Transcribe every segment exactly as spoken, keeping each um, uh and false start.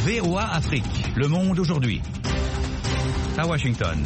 V O A Afrique, Le Monde aujourd'hui. À Washington.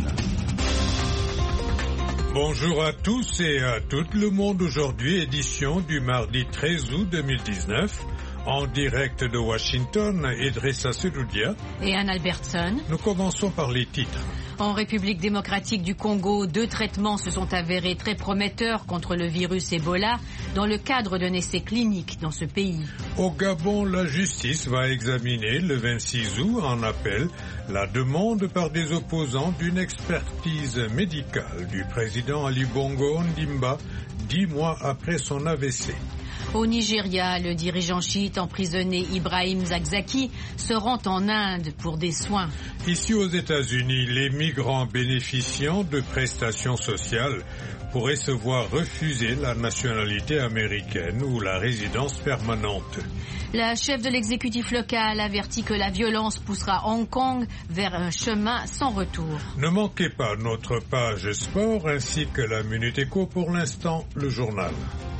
Bonjour à tous et à toutes, Le Monde aujourd'hui, édition du mardi treize août deux mille dix-neuf. En direct de Washington, Idrissa Sedoudia et Anne Albertson. Nous commençons par les titres. En République démocratique du Congo, deux traitements se sont avérés très prometteurs contre le virus Ebola dans le cadre d'un essai clinique dans ce pays. Au Gabon, la justice va examiner le vingt-six août en appel la demande par des opposants d'une expertise médicale du président Ali Bongo Ondimba dix mois après son A V C. Au Nigeria, le dirigeant chiite emprisonné Ibrahim Zakzaki se rend en Inde pour des soins. Ici aux États-Unis, les migrants bénéficiant de prestations sociales pourraient se voir refuser la nationalité américaine ou la résidence permanente. La chef de l'exécutif local avertit que la violence poussera Hong Kong vers un chemin sans retour. Ne manquez pas notre page sport ainsi que la Minute Éco. Pour l'instant, le journal.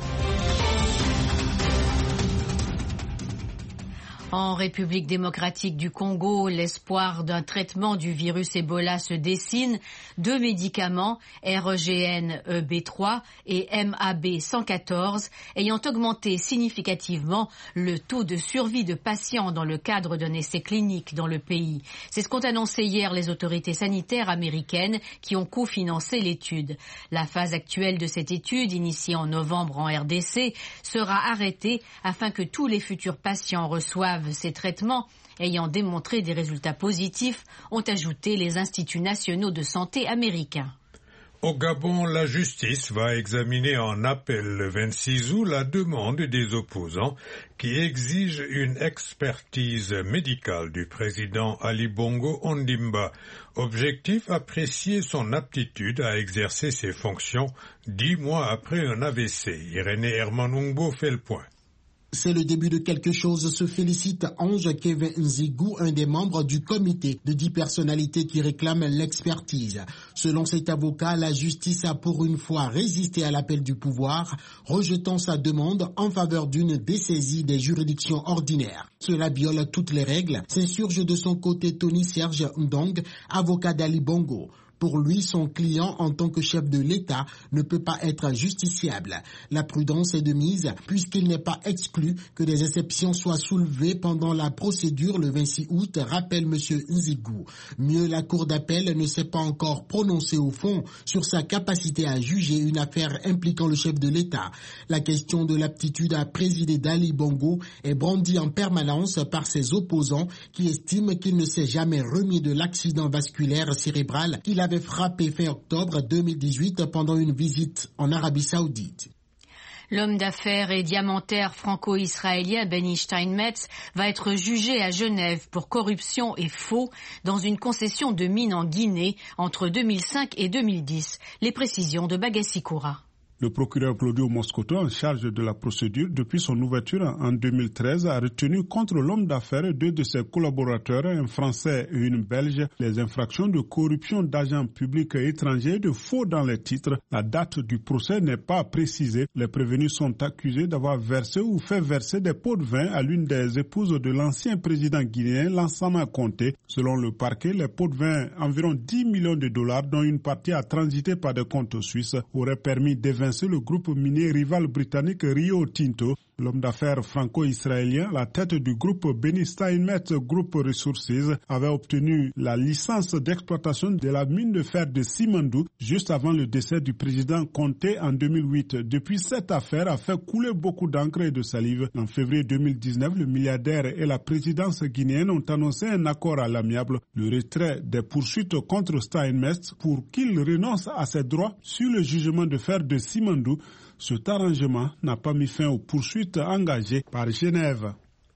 En République démocratique du Congo, l'espoir d'un traitement du virus Ebola se dessine. Deux médicaments, R E G N E B trois et M A B cent quatorze, ayant augmenté significativement le taux de survie de patients dans le cadre d'un essai clinique dans le pays. C'est ce qu'ont annoncé hier les autorités sanitaires américaines qui ont cofinancé l'étude. La phase actuelle de cette étude, initiée en novembre en R D C, sera arrêtée afin que tous les futurs patients reçoivent ces traitements ayant démontré des résultats positifs, ont ajouté les instituts nationaux de santé américains. Au Gabon, la justice va examiner en appel le vingt-six août la demande des opposants qui exigent une expertise médicale du président Ali Bongo Ondimba. Objectif, apprécier son aptitude à exercer ses fonctions dix mois après un A V C. Irénée Hermanungbo fait le point. C'est le début de quelque chose, se félicite Ange Kevin Nzigou, un des membres du comité de dix personnalités qui réclament l'expertise. Selon cet avocat, la justice a pour une fois résisté à l'appel du pouvoir, rejetant sa demande en faveur d'une dessaisie des juridictions ordinaires. Cela viole toutes les règles, s'insurge de son côté Tony Serge Ndong, avocat d'Ali Bongo. Pour lui, son client, en tant que chef de l'État, ne peut pas être justiciable. La prudence est de mise, puisqu'il n'est pas exclu que des exceptions soient soulevées pendant la procédure le vingt-six août, rappelle M. Nzigou. Mieux, la Cour d'appel ne s'est pas encore prononcée au fond sur sa capacité à juger une affaire impliquant le chef de l'État. La question de l'aptitude à présider d'Ali Bongo est brandie en permanence par ses opposants qui estiment qu'il ne s'est jamais remis de l'accident vasculaire cérébral qu'il avait frappé fin octobre deux mille dix-huit pendant une visite en Arabie Saoudite. L'homme d'affaires et diamantaire franco-israélien Benny Steinmetz va être jugé à Genève pour corruption et faux dans une concession de mine en Guinée entre deux mille cinq et deux mille dix. Les précisions de Bagassi Koura. Le procureur Claudio Moscoto, en charge de la procédure depuis son ouverture en deux mille treize, a retenu contre l'homme d'affaires et deux de ses collaborateurs, un Français et une Belge, les infractions de corruption d'agents publics et étrangers, de faux dans les titres. La date du procès n'est pas précisée. Les prévenus sont accusés d'avoir versé ou fait verser des pots de vin à l'une des épouses de l'ancien président guinéen, Lansana Conté. Selon le parquet, les pots de vin, environ dix millions de dollars, dont une partie a transité par des comptes suisses, auraient permis d'évincer le groupe minier rival britannique Rio Tinto. L'homme d'affaires franco-israélien, la tête du groupe Benny Steinmetz Group Resources, avait obtenu la licence d'exploitation de la mine de fer de Simandou juste avant le décès du président Conté en deux mille huit. Depuis, cette affaire a fait couler beaucoup d'encre et de salive. En février deux mille dix-neuf, le milliardaire et la présidence guinéenne ont annoncé un accord à l'amiable, le retrait des poursuites contre Steinmetz pour qu'il renonce à ses droits sur le jugement de fer de Simandou. Cet arrangement n'a pas mis fin aux poursuites engagées par Genève.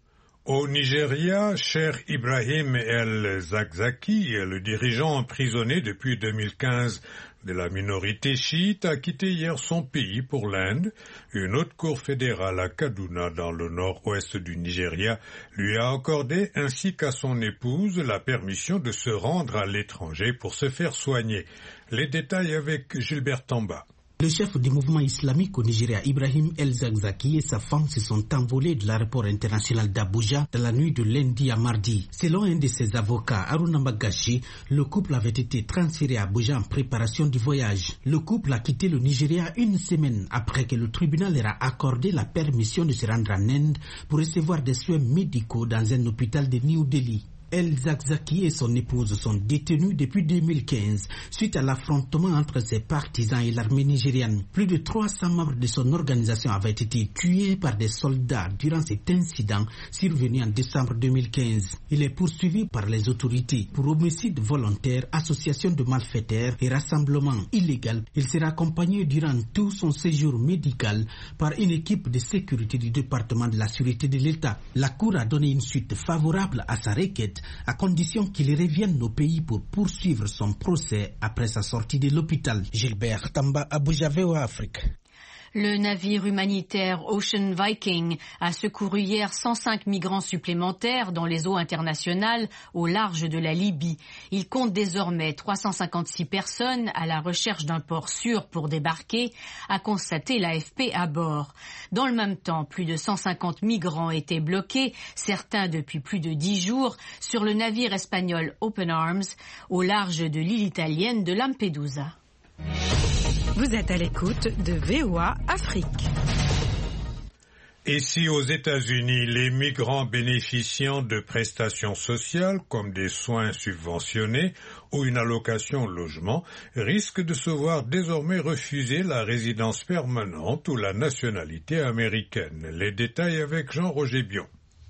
Au Nigeria, Cheikh Ibrahim El Zakzaki, le dirigeant emprisonné depuis deux mille quinze de la minorité chiite, a quitté hier son pays pour l'Inde. Une haute cour fédérale à Kaduna, dans le nord-ouest du Nigeria, lui a accordé, ainsi qu'à son épouse, la permission de se rendre à l'étranger pour se faire soigner. Les détails avec Gilbert Tamba. Le chef du mouvement islamique au Nigeria, Ibrahim El-Zakzaki, et sa femme se sont envolés de l'aéroport international d'Abuja dans la nuit de lundi à mardi. Selon un de ses avocats, Haruna Magashi, le couple avait été transféré à Abuja en préparation du voyage. Le couple a quitté le Nigeria une semaine après que le tribunal leur a accordé la permission de se rendre en Inde pour recevoir des soins médicaux dans un hôpital de New Delhi. El-Zakzaki et son épouse sont détenus depuis deux mille quinze suite à l'affrontement entre ses partisans et l'armée nigériane. Plus de trois cents membres de son organisation avaient été tués par des soldats durant cet incident survenu en décembre deux mille quinze. Il est poursuivi par les autorités pour homicide volontaire, association de malfaiteurs et rassemblement illégal. Il sera accompagné durant tout son séjour médical par une équipe de sécurité du département de la sûreté de l'État. La Cour a donné une suite favorable à sa requête à condition qu'il revienne au pays pour poursuivre son procès après sa sortie de l'hôpital. Gilbert Tamba, Abuja, V O A Afrique. Le navire humanitaire Ocean Viking a secouru hier cent cinq migrants supplémentaires dans les eaux internationales au large de la Libye. Il compte désormais trois cent cinquante-six personnes à la recherche d'un port sûr pour débarquer, a constaté l'A F P à bord. Dans le même temps, plus de cent cinquante migrants étaient bloqués, certains depuis plus de dix jours, sur le navire espagnol Open Arms au large de l'île italienne de Lampedusa. Vous êtes à l'écoute de V O A Afrique. Ici aux États-Unis, les migrants bénéficiant de prestations sociales comme des soins subventionnés ou une allocation logement risquent de se voir désormais refuser la résidence permanente ou la nationalité américaine. Les détails avec Jean-Roger Bion.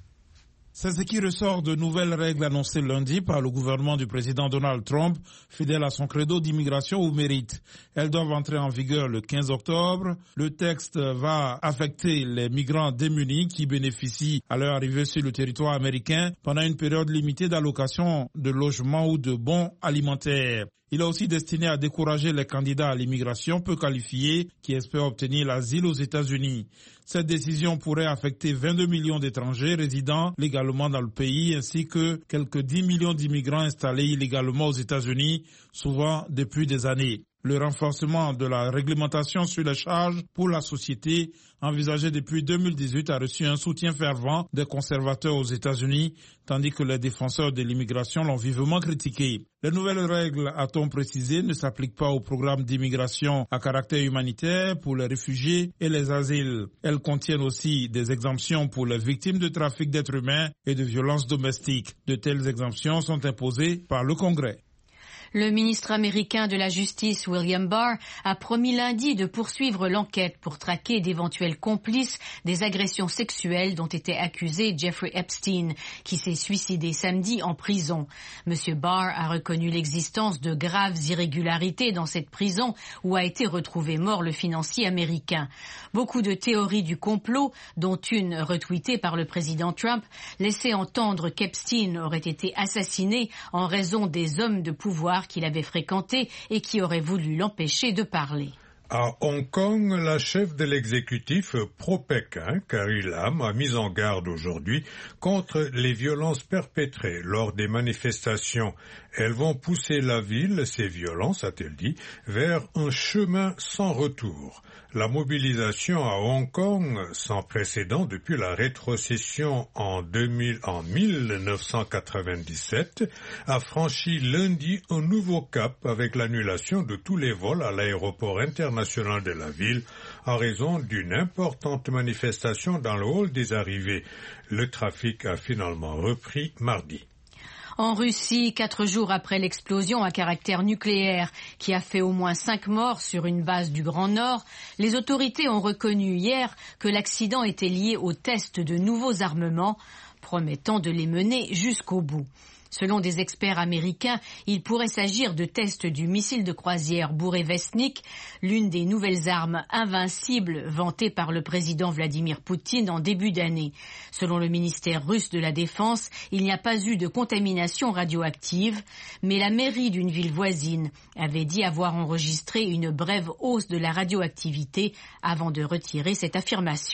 C'est ce qui ressort de nouvelles règles annoncées lundi par le gouvernement du président Donald Trump, fidèle à son credo d'immigration au mérite. Elles doivent entrer en vigueur le quinze octobre. Le texte va affecter les migrants démunis qui bénéficient à leur arrivée sur le territoire américain pendant une période limitée d'allocation de logement ou de bons alimentaires. Il est aussi destiné à décourager les candidats à l'immigration peu qualifiés qui espèrent obtenir l'asile aux États-Unis. Cette décision pourrait affecter vingt-deux millions d'étrangers résidant légalement dans le pays ainsi que quelques dix millions d'immigrants installés illégalement aux États-Unis, souvent depuis des années. Le renforcement de la réglementation sur les charges pour la société, envisagé depuis deux mille dix-huit, a reçu un soutien fervent des conservateurs aux États-Unis, tandis que les défenseurs de l'immigration l'ont vivement critiqué. Les nouvelles règles, a-t-on précisé, ne s'appliquent pas au programme d'immigration à caractère humanitaire pour les réfugiés et les asiles. Elles contiennent aussi des exemptions pour les victimes de trafic d'êtres humains et de violences domestiques. De telles exemptions sont imposées par le Congrès. Le ministre américain de la Justice, William Barr, a promis lundi de poursuivre l'enquête pour traquer d'éventuels complices des agressions sexuelles dont était accusé Jeffrey Epstein, qui s'est suicidé samedi en prison. Monsieur Barr a reconnu l'existence de graves irrégularités dans cette prison où a été retrouvé mort le financier américain. Beaucoup de théories du complot, dont une retweetée par le président Trump, laissaient entendre qu'Epstein aurait été assassiné en raison des hommes de pouvoir qu'il avait fréquenté et qui aurait voulu l'empêcher de parler. À Hong Kong, la chef de l'exécutif pro-Pékin, Carrie Lam, a mis en garde aujourd'hui contre les violences perpétrées lors des manifestations. Elles vont pousser la ville, ces violences, a-t-elle dit, vers un chemin sans retour. La mobilisation à Hong Kong, sans précédent depuis la rétrocession en, deux mille, en mille neuf cent quatre-vingt-dix-sept, a franchi lundi un nouveau cap avec l'annulation de tous les vols à l'aéroport international de la ville en raison d'une importante manifestation dans le hall des arrivées. Le trafic a finalement repris mardi. En Russie, quatre jours après l'explosion à caractère nucléaire qui a fait au moins cinq morts sur une base du Grand Nord, les autorités ont reconnu hier que l'accident était lié au test de nouveaux armements, promettant de les mener jusqu'au bout. Selon des experts américains, il pourrait s'agir de tests du missile de croisière Bourevestnik, l'une des nouvelles armes invincibles vantées par le président Vladimir Poutine en début d'année. Selon le ministère russe de la Défense, il n'y a pas eu de contamination radioactive, mais la mairie d'une ville voisine avait dit avoir enregistré une brève hausse de la radioactivité avant de retirer cette affirmation.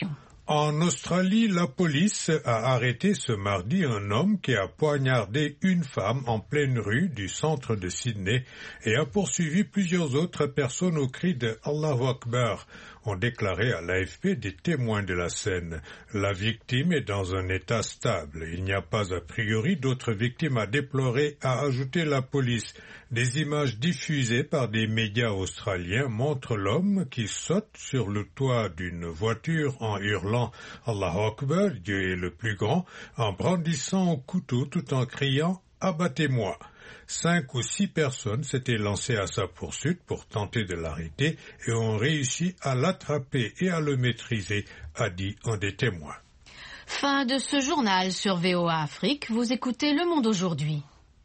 En Australie, la police a arrêté ce mardi un homme qui a poignardé une femme en pleine rue du centre de Sydney et a poursuivi plusieurs autres personnes au cri de « Allahu Akbar », ont déclaré à l'A F P des témoins de la scène. La victime est dans un état stable. Il n'y a pas a priori d'autres victimes à déplorer, a ajouté la police. Des images diffusées par des médias australiens montrent l'homme qui saute sur le toit d'une voiture en hurlant « Allahu Akbar, Dieu est le plus grand », en brandissant un couteau tout en criant « Abattez-moi ». Cinq ou six personnes s'étaient lancées à sa poursuite pour tenter de l'arrêter et ont réussi à l'attraper et à le maîtriser, a dit un des témoins. Fin de ce journal sur V O A Afrique. Vous écoutez Le Monde aujourd'hui.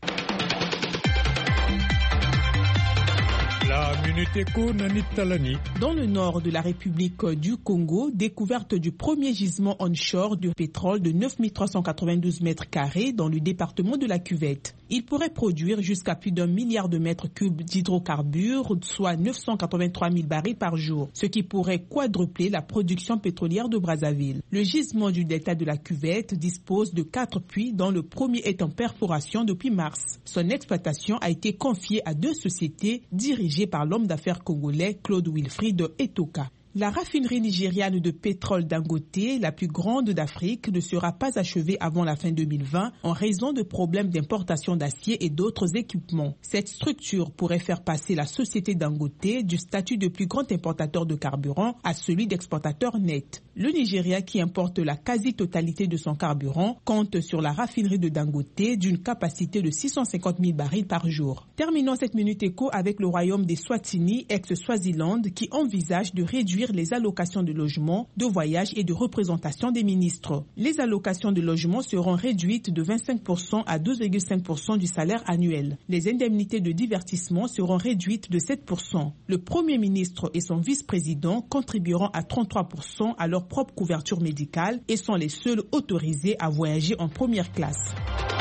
La Minute Éco, Nanit Talani. Dans le nord de la République du Congo, découverte du premier gisement onshore de pétrole de neuf mille trois cent quatre-vingt-douze mètres carrés dans le département de la Cuvette. Il pourrait produire jusqu'à plus d'un milliard de mètres cubes d'hydrocarbures, soit neuf cent quatre-vingt-trois mille barils par jour, ce qui pourrait quadrupler la production pétrolière de Brazzaville. Le gisement du delta de la Cuvette dispose de quatre puits, dont le premier est en perforation depuis mars. Son exploitation a été confiée à deux sociétés dirigées par l'homme d'affaires congolais Claude Wilfried Etoka. La raffinerie nigériane de pétrole Dangote, la plus grande d'Afrique, ne sera pas achevée avant la fin deux mille vingt en raison de problèmes d'importation d'acier et d'autres équipements. Cette structure pourrait faire passer la société Dangote du statut de plus grand importateur de carburant à celui d'exportateur net. Le Nigeria, qui importe la quasi-totalité de son carburant, compte sur la raffinerie de Dangote d'une capacité de six cent cinquante mille barils par jour. Terminons cette Minute Éco avec le royaume des Swatini, ex-Swaziland, qui envisage de réduire les allocations de logement, de voyage et de représentation des ministres. Les allocations de logement seront réduites de vingt-cinq pour cent à douze virgule cinq pour cent du salaire annuel. Les indemnités de divertissement seront réduites de sept pour cent. Le Premier ministre et son vice-président contribueront à trente-trois pour cent à leur propre couverture médicale et sont les seuls autorisés à voyager en première classe.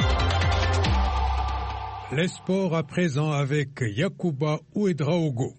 Les sports à présent avec Yacouba Ouedraogo.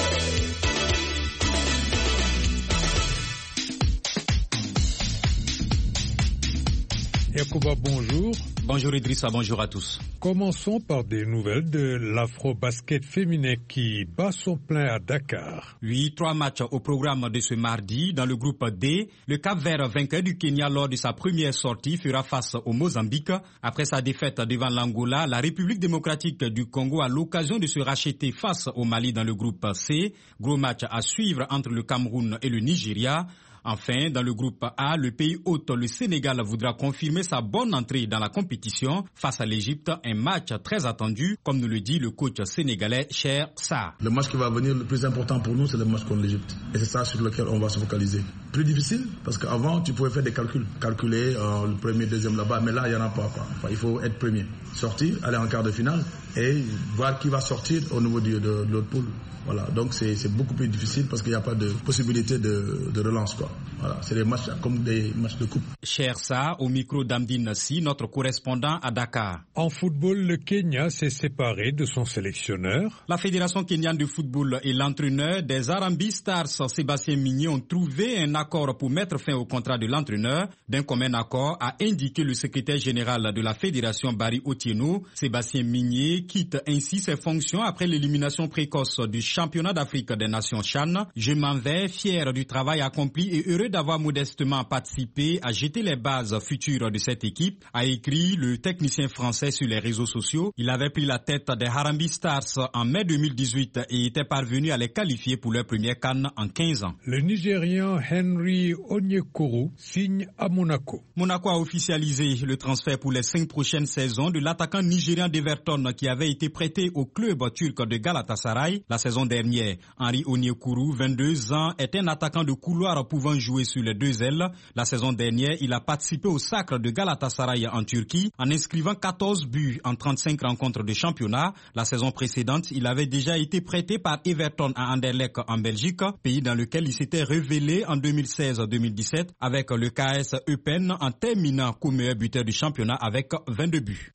Yacouba, bonjour. Bonjour Idrissa, bonjour à tous. Commençons par des nouvelles de l'afro-basket féminin qui bat son plein à Dakar. Oui, trois matchs au programme de ce mardi. Dans le groupe D, le Cap-Vert, vainqueur du Kenya lors de sa première sortie, fera face au Mozambique. Après sa défaite devant l'Angola, la République démocratique du Congo a l'occasion de se racheter face au Mali dans le groupe C. Gros match à suivre entre le Cameroun et le Nigeria. Enfin, dans le groupe A, le pays hôte, le Sénégal, voudra confirmer sa bonne entrée dans la compétition face à l'Égypte, un match très attendu, comme nous le dit le coach sénégalais Cher Sarr. Le match qui va venir le plus important pour nous, c'est le match contre l'Égypte. Et c'est ça sur lequel on va se focaliser. Plus difficile, parce qu'avant, tu pouvais faire des calculs. Calculer euh, le premier, deuxième là-bas, mais là, il n'y en a pas, quoi. Enfin, il faut être premier. Sortir, aller en quart de finale et voir qui va sortir au niveau de, de, de l'autre poule. Voilà, donc c'est, c'est beaucoup plus difficile parce qu'il n'y a pas de possibilité de, de relance, quoi. Voilà, c'est des matchs comme des matchs de coupe. Cher ça, au micro d'Amdine Si, notre correspondant à Dakar. En football, le Kenya s'est séparé de son sélectionneur. La Fédération kenyane de football et l'entraîneur des Harambee Stars, Sébastien Migné, ont trouvé un accord pour mettre fin au contrat de l'entraîneur. D'un commun accord, a indiqué le secrétaire général de la Fédération, Barry Otieno. Sébastien Migné quitte ainsi ses fonctions après l'élimination précoce du championnat d'Afrique des Nations CHAN. Je m'en vais, fier du travail accompli et heureux d'avoir modestement participé à jeter les bases futures de cette équipe, a écrit le technicien français sur les réseaux sociaux. Il avait pris la tête des Harambee Stars en mai deux mille dix-huit et était parvenu à les qualifier pour leur première CAN en quinze ans. Le Nigérian Henry Onyekuru signe à Monaco. Monaco a officialisé le transfert pour les cinq prochaines saisons de l'attaquant nigérian d'Everton qui avait été prêté au club turc de Galatasaray la saison dernière. Henry Onyekuru, vingt-deux ans, est un attaquant de couloir pouvant jouer sur les deux ailes. La saison dernière, il a participé au sacre de Galatasaray en Turquie en inscrivant quatorze buts en trente-cinq rencontres de championnat. La saison précédente, il avait déjà été prêté par Everton à Anderlecht en Belgique, pays dans lequel il s'était révélé en deux mille seize deux mille dix-sept avec le K S Eupen en terminant comme meilleur buteur du championnat avec vingt-deux buts.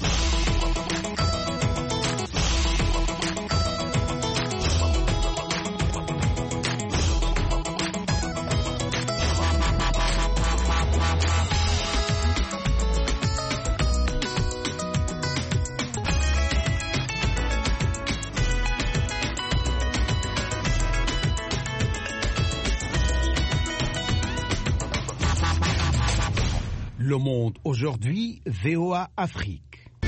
Le Monde aujourd'hui, V O A Afrique.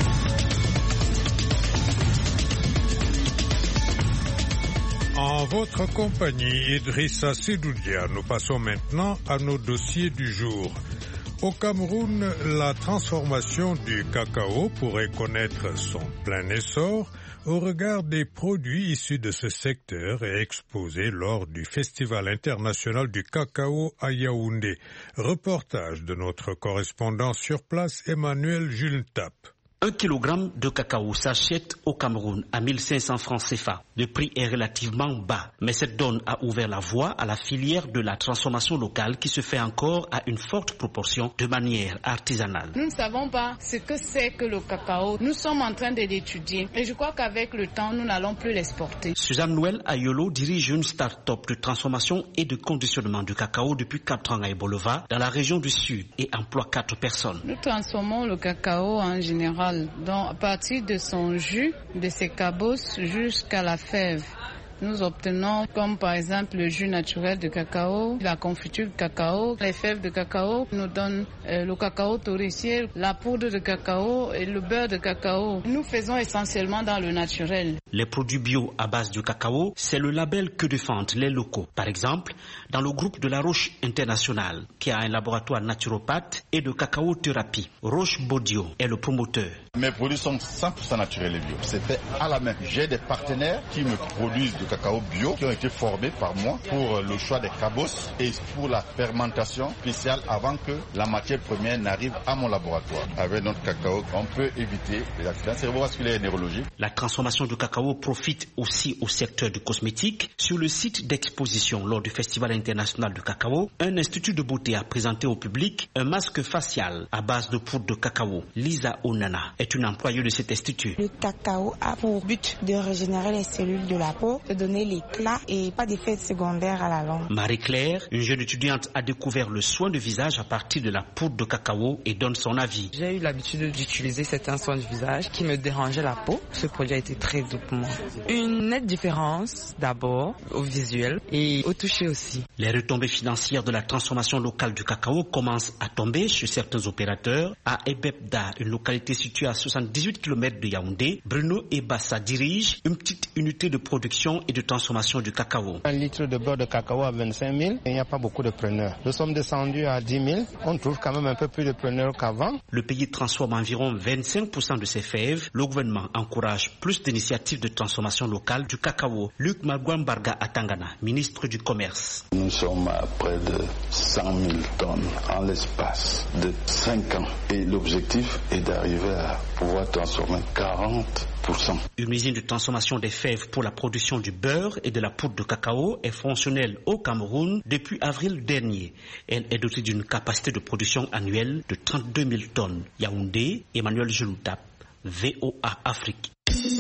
En votre compagnie, Idrissa Sedoudia, nous passons maintenant à nos dossiers du jour. Au Cameroun, la transformation du cacao pourrait connaître son plein essor au regard des produits issus de ce secteur et exposés lors du Festival international du cacao à Yaoundé. Reportage de notre correspondant sur place, Emmanuel Jultap. Un kilogramme de cacao s'achète au Cameroun à mille cinq cents francs C F A. Le prix est relativement bas, mais cette donne a ouvert la voie à la filière de la transformation locale qui se fait encore à une forte proportion de manière artisanale. Nous ne savons pas ce que c'est que le cacao. Nous sommes en train de l'étudier et je crois qu'avec le temps, nous n'allons plus l'exporter. Suzanne Noël Ayolo dirige une start-up de transformation et de conditionnement du cacao depuis quatre ans à Ebolova, dans la région du Sud, et emploie quatre personnes. Nous transformons le cacao en général. Donc, à partir de son jus, de ses cabosses jusqu'à la fève, nous obtenons comme par exemple le jus naturel de cacao, la confiture de cacao, les fèves de cacao nous donnent euh, le cacao torréfié, la poudre de cacao et le beurre de cacao. Nous faisons essentiellement dans le naturel. Les produits bio à base de cacao, c'est le label que défendent les locaux. Par exemple, dans le groupe de la Roche Internationale, qui a un laboratoire naturopathe et de cacao-thérapie, Roche Bodio est le promoteur. Mes produits sont cent pour cent naturels et bio. C'est fait à la main. J'ai des partenaires qui me produisent du cacao bio, qui ont été formés par moi pour le choix des cabosses et pour la fermentation spéciale avant que la matière première n'arrive à mon laboratoire. Avec notre cacao, on peut éviter les accidents cérébrovasculaires et neurologiques. La transformation du cacao profite aussi au secteur du cosmétique. Sur le site d'exposition lors du Festival international du cacao, un institut de beauté a présenté au public un masque facial à base de poudre de cacao. Lisa Onana est une employée de cet institut. Le cacao a pour but de régénérer les cellules de la peau, de donner l'éclat et pas d'effet secondaire à la longue. Marie-Claire, une jeune étudiante, a découvert le soin de visage à partir de la poudre de cacao et donne son avis. J'ai eu l'habitude d'utiliser certains soins de visage qui me dérangeaient la peau. Ce produit a été très doux pour moi. Une nette différence d'abord au visuel et au toucher aussi. Les retombées financières de la transformation locale du cacao commencent à tomber chez certains opérateurs. À Ebebda, une localité située à soixante-dix-huit kilomètres de Yaoundé, Bruno Ebassa dirige une petite unité de production et de transformation du cacao. Un litre de beurre de cacao à vingt-cinq mille, il n'y a pas beaucoup de preneurs. Nous sommes descendus à dix mille, on trouve quand même un peu plus de preneurs qu'avant. Le pays transforme environ vingt-cinq pour cent de ses fèves. Le gouvernement encourage plus d'initiatives de transformation locale du cacao. Luc Magouambarga Atangana, ministre du Commerce. Nous sommes à près de cent mille tonnes en l'espace de cinq ans. Et l'objectif est d'arriver à pouvoir transformer quarante pour cent. Une usine de transformation des fèves pour la production du beurre et de la poudre de cacao est fonctionnelle au Cameroun depuis avril dernier. Elle est dotée d'une capacité de production annuelle de trente-deux mille tonnes. Yaoundé, Emmanuel Jeloutap, V O A Afrique.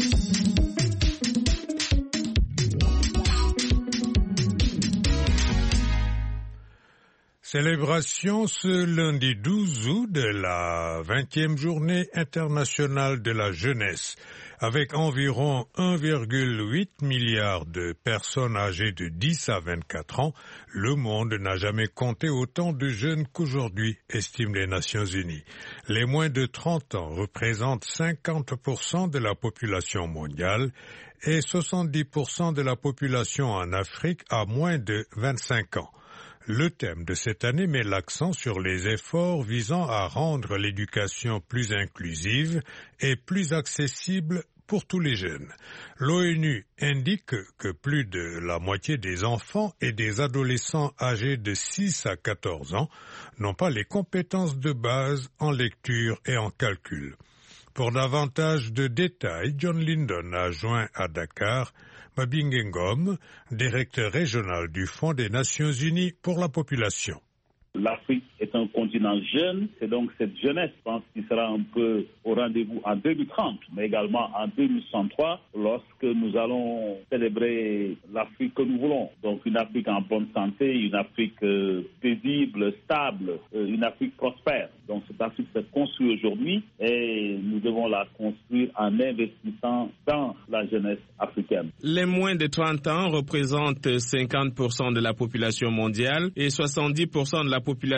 Célébration ce lundi douze août de la vingtième journée internationale de la jeunesse. Avec environ un virgule huit milliard de personnes âgées de dix à vingt-quatre ans, le monde n'a jamais compté autant de jeunes qu'aujourd'hui, estiment les Nations Unies. Les moins de trente ans représentent cinquante pour cent de la population mondiale et soixante-dix pour cent de la population en Afrique à moins de vingt-cinq ans. Le thème de cette année met l'accent sur les efforts visant à rendre l'éducation plus inclusive et plus accessible pour tous les jeunes. L'ONU indique que plus de la moitié des enfants et des adolescents âgés de six à quatorze ans n'ont pas les compétences de base en lecture et en calcul. Pour davantage de détails, John Lyndon a joint à Dakar Mabinge Ngom, directeur régional du Fonds des Nations Unies pour la population. L'Afrique est un continent jeune, c'est donc cette jeunesse, je pense, qui sera un peu au rendez-vous en deux mille trente, mais également en deux mille soixante-trois, lorsque nous allons célébrer l'Afrique que nous voulons. Donc une Afrique en bonne santé, une Afrique euh, paisible, stable, euh, une Afrique prospère. Donc cette Afrique se construit aujourd'hui et nous devons la construire en investissant dans la jeunesse africaine. Les moins de trente ans représentent cinquante pour cent de la population mondiale et soixante-dix pour cent de la population en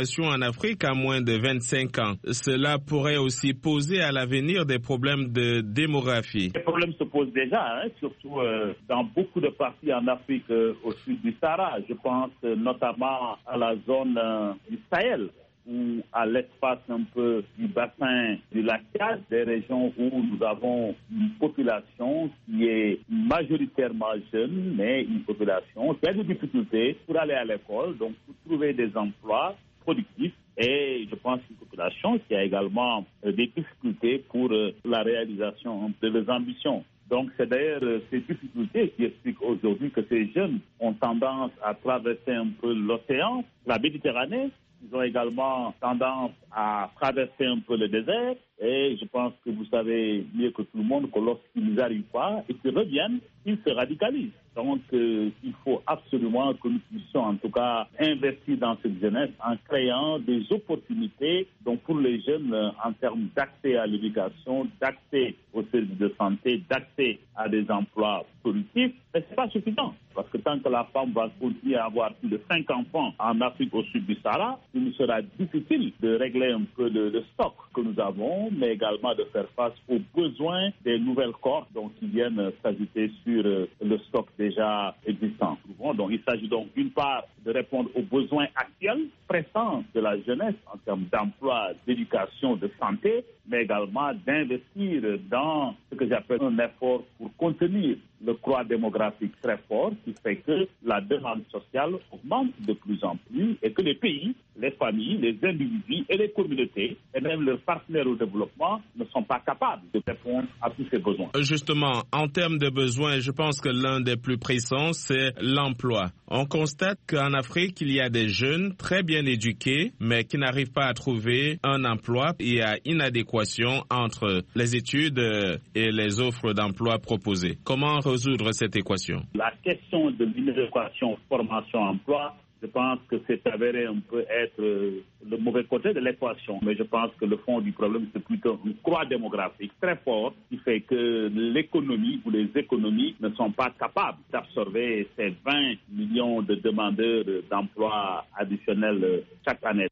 Afrique à moins de vingt-cinq ans. Cela pourrait aussi poser à l'avenir des problèmes de démographie. Les problèmes se posent déjà, hein, surtout euh, dans beaucoup de parties en Afrique euh, au sud du Sahara. Je pense euh, notamment à la zone euh, du Sahel, ou à l'espace un peu du bassin du lac Tchad, des régions où nous avons une population qui est majoritairement jeune, mais une population qui a des difficultés pour aller à l'école, donc pour trouver des emplois productifs. Et je pense une population qui a également euh, des difficultés pour euh, la réalisation de leurs ambitions. Donc c'est d'ailleurs euh, ces difficultés qui expliquent aujourd'hui que ces jeunes ont tendance à traverser un peu l'océan, la Méditerranée. Ils ont également tendance à traverser un peu le désert. Et je pense que vous savez mieux que tout le monde que lorsqu'ils n'y arrivent pas et qu'ils reviennent, ils se radicalisent. Donc euh, il faut absolument que nous puissions en tout cas investir dans cette jeunesse en créant des opportunités donc pour les jeunes euh, en termes d'accès à l'éducation, d'accès aux services de santé, d'accès à des emplois productifs. Mais ce n'est pas suffisant parce que tant que la femme va continuer à avoir plus de cinq enfants en Afrique au sud du Sahara, il nous sera difficile de régler un peu le, le stock que nous avons, mais également de faire face aux besoins des nouvelles cohortes donc, qui viennent s'ajouter sur euh, le stock déjà existant. Donc il s'agit donc d'une part de répondre aux besoins actuels pressants de la jeunesse en termes d'emploi, d'éducation, de santé, mais également d'investir dans ce que j'appelle un effort pour contenir le croît démographique très fort qui fait que la demande sociale augmente de plus en plus et que les pays, les familles, les individus et les communautés et même leurs partenaires au développement ne sont pas capables de répondre à tous ces besoins. Justement, en termes de besoins, je pense que l'un des plus pressants, c'est l'emploi. On constate qu'en Afrique, il y a des jeunes très bien éduqués, mais qui n'arrivent pas à trouver un emploi. Il y a inadéquation entre les études et les offres d'emploi proposées. Comment résoudre cette équation? La question de l'inadéquation formation-emploi, je pense que c'est avéré un peu être le mauvais côté de l'équation. Mais je pense que le fond du problème, c'est plutôt une croix démographique très forte qui fait que l'économie ou les économies ne sont pas capables d'absorber ces vingt millions de demandeurs d'emploi additionnels chaque année.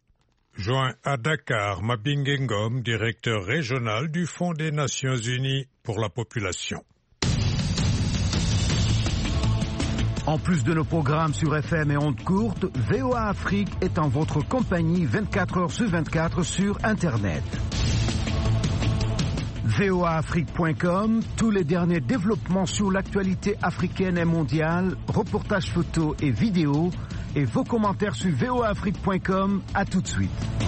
Joint à Dakar, Mabinge Ngom, directeur régional du Fonds des Nations Unies pour la population. En plus de nos programmes sur F M et ondes courtes, V O A Afrique est en votre compagnie vingt-quatre heures sur vingt-quatre sur Internet. V O A Afrique point com, tous les derniers développements sur l'actualité africaine et mondiale, reportages photos et vidéos, et vos commentaires sur V O A Afrique point com. À tout de suite.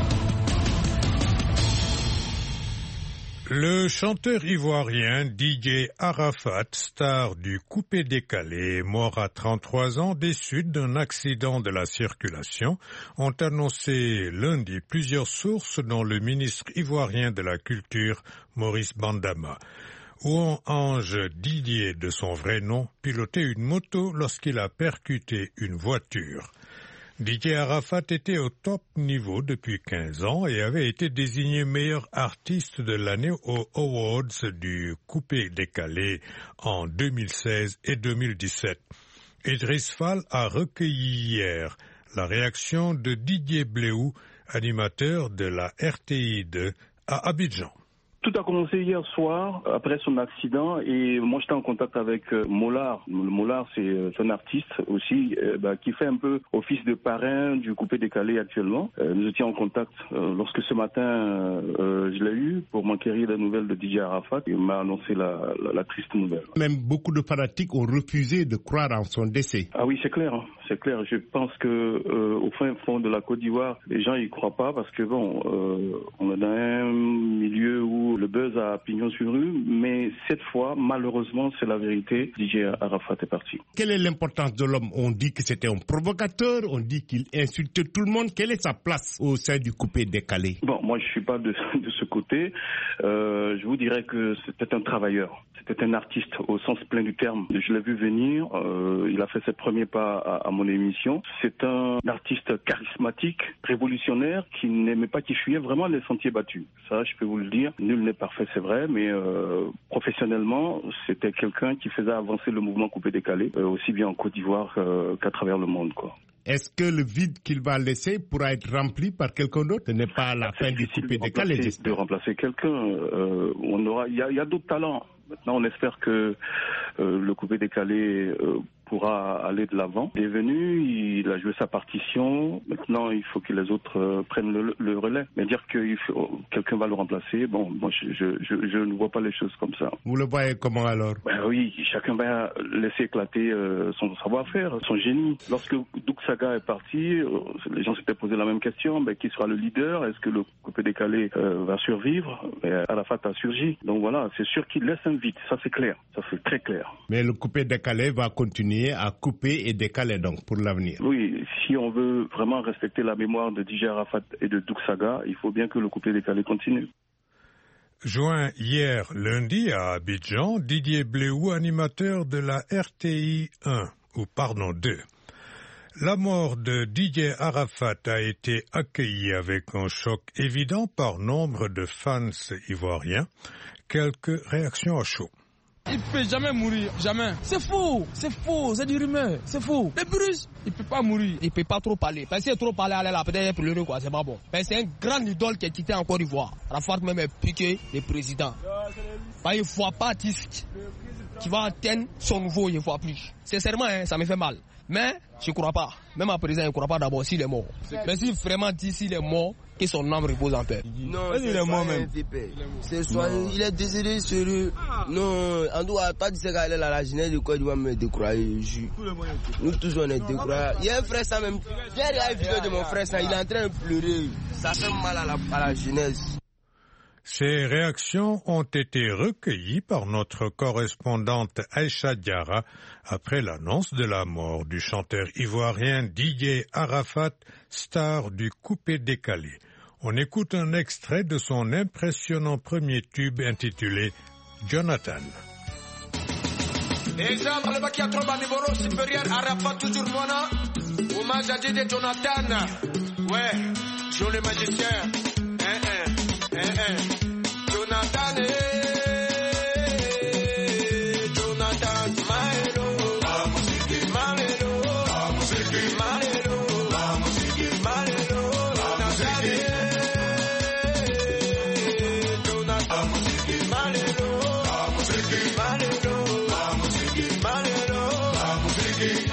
Le chanteur ivoirien D J Arafat, star du coupé-décalé, mort à trente-trois ans des suites d'un accident de la circulation, ont annoncé lundi plusieurs sources dont le ministre ivoirien de la Culture, Maurice Bandama. Ouan Ange Didier, de son vrai nom, pilotait une moto lorsqu'il a percuté une voiture. D J Arafat était au top niveau depuis quinze ans et avait été désigné meilleur artiste de l'année aux Awards du coupé-décalé en deux mille seize et deux mille dix-sept. Idriss Fall a recueilli hier la réaction de Didier Bléou, animateur de la R T I deux à Abidjan. Tout a commencé hier soir, après son accident, et moi j'étais en contact avec euh, Mollard. Mollard, c'est euh, un artiste aussi, euh, bah, qui fait un peu office de parrain du coupé-décalé actuellement. Euh, nous étions en contact euh, lorsque ce matin, euh, je l'ai eu pour m'enquérir des nouvelles de D J Arafat. Il m'a annoncé la, la, la triste nouvelle. Même beaucoup de fanatiques ont refusé de croire en son décès. Ah oui, c'est clair, hein, c'est clair. Je pense que euh, au fin fond de la Côte d'Ivoire, les gens y croient pas parce que bon, euh, on est dans un milieu où le buzz a pignon sur rue, mais cette fois, malheureusement, c'est la vérité. D J Arafat est parti. Quelle est l'importance de l'homme? On dit que c'était un provocateur, on dit qu'il insultait tout le monde. Quelle est sa place au sein du coupé-décalé? Bon, moi, je suis pas de, de ce côté. Euh, je vous dirais que c'était un travailleur. C'était un artiste au sens plein du terme. Je l'ai vu venir. Euh, il a fait ses premiers pas à, à mon émission. C'est un artiste charismatique, révolutionnaire, qui n'aimait pas, qui fuyait vraiment les sentiers battus. Ça, je peux vous le dire. Nul n'est parfait, c'est vrai, mais euh, professionnellement, c'était quelqu'un qui faisait avancer le mouvement coupé-décalé, euh, aussi bien en Côte d'Ivoire euh, qu'à travers le monde, quoi. Est-ce que le vide qu'il va laisser pourra être rempli par quelqu'un d'autre? Ce n'est pas la fin du coupé décalé. De remplacer quelqu'un, euh, on aura, il y a, y a d'autres talents. Maintenant, on espère que euh, le coupé décalé euh, pourra aller de l'avant. Il est venu, il a joué sa partition. Maintenant, il faut que les autres euh, prennent le, le relais. Mais dire que faut, quelqu'un va le remplacer, bon, moi, je, je, je, je ne vois pas les choses comme ça. Vous le voyez comment alors? Ben oui, chacun va laisser éclater euh, son savoir-faire, son génie. Lorsque Doug Saga est parti, euh, les gens s'étaient posé la même question. Ben, qui sera le leader? Est-ce que le coupé décalé euh, va survivre? Ben, Arafat a surgi. Donc voilà, c'est sûr qu'il laisse un vide. Ça, c'est clair. Ça, c'est très clair. Mais le coupé décalé va continuer à couper et décaler donc pour l'avenir. Oui, si on veut vraiment respecter la mémoire de D J Arafat et de Doug Saga, il faut bien que le coupé décalé continue. Joint hier lundi à Abidjan, Didier Bléou, animateur de la R T I un, ou pardon deux. La mort de Didier Arafat a été accueillie avec un choc évident par nombre de fans ivoiriens. Quelques réactions à chaud. Il ne peut jamais mourir, jamais. C'est faux, c'est faux, c'est du rumeur, c'est faux. Le Bruce, il ne peut pas mourir. Il ne peut pas trop parler. Parce qu'il a trop parlé, allez là, peut-être pleurer quoi, c'est pas bon. Mais c'est un grand idole qui a quitté en Côte d'Ivoire. Arafat même est plus que le président. Il ne voit pas artiste qui va atteindre son niveau, il ne voit plus. Sincèrement, hein, ça me fait mal. Mais je ne crois pas. Même à présent, je ne crois pas d'abord s'il est mort. Mais si vraiment dit s'il est mort, que son âme repose en paix. Non, il est mort même. C'est soit il est décédé sérieux. Non, en tout cas, pas de ce gars là, la jeunesse de quoi il va me décroyer. Nous tous on est décroyés. Il y a un frère ça même. J'ai regardé la vidéo de mon frère ça, il est en train de pleurer. Ça fait mal à la, à la jeunesse. Ces réactions ont été recueillies par notre correspondante Aïcha Diarra après l'annonce de la mort du chanteur ivoirien Didier Arafat, star du coupé décalé. On écoute un extrait de son impressionnant premier tube intitulé Jonathan. Exemple, le qui a trop bas niveau supérieur, Arafat toujours mona. Hommage à Didier Jonathan. Ouais, joli magicien. Hein, hein. Eh, eh. Jonathan, eh, Jonathan, Maelo, la musique, Maelo, la musique, Maelo, la musique, Maelo, Jonathan, eh, Jonathan, la musique, Maelo, la musique, Maelo, la musique, Maelo, la musique.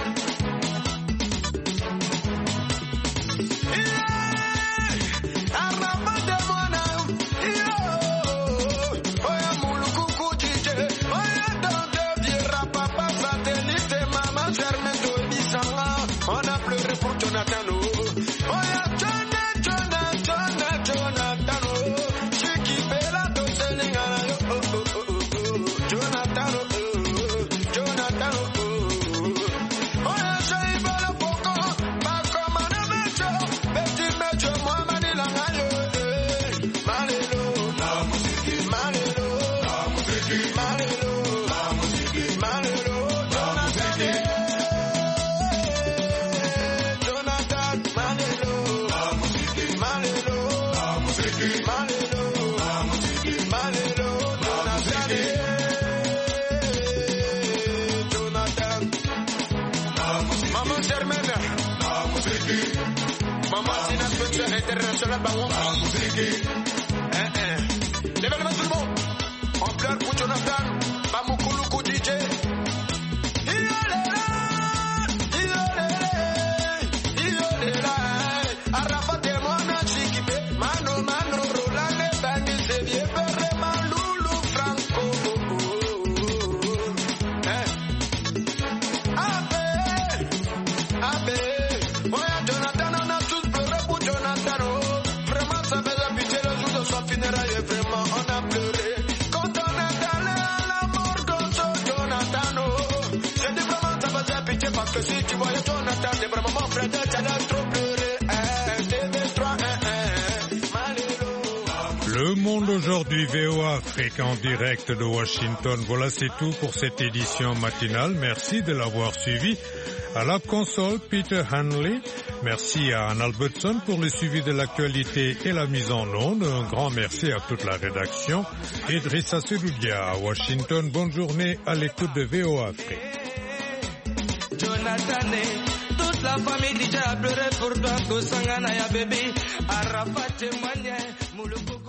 International Bawon musique. Eh eh. Levez les mains tout le monde. On pleure pour Jonathan. Bamukuluku D J. Arafat et moi n'a chiqué. Mano mano Roland Bandi c'est vieux père Maloulou Franco. Eh. Abe. Abe. Le Monde aujourd'hui, V O A Afrique en direct de Washington. Voilà, c'est tout pour cette édition matinale. Merci de l'avoir suivi. À la console, Peter Hanley. Merci à Anne Albertson pour le suivi de l'actualité et la mise en onde. Un grand merci à toute la rédaction. Idrissa Seloudia à Washington. Bonne journée à l'écoute de V O A Afrique. Jonathan, toute la famille D J a pleuré pour toi, Kosangana ya bébé. Arafat témoignait, Mouloko.